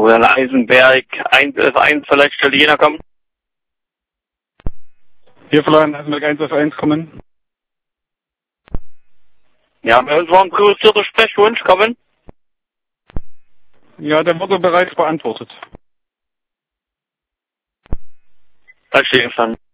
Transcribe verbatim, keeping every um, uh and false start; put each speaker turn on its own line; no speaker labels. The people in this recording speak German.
Oder Eisenberg eins F eins, vielleicht Stelle Jena kommen.
Hier verloren Eisenberg eins F eins kommen.
Ja, bei uns war ein priorisierter Sprechwunsch, kommen.
Ja, der wurde bereits beantwortet.
Da stehe ich schon.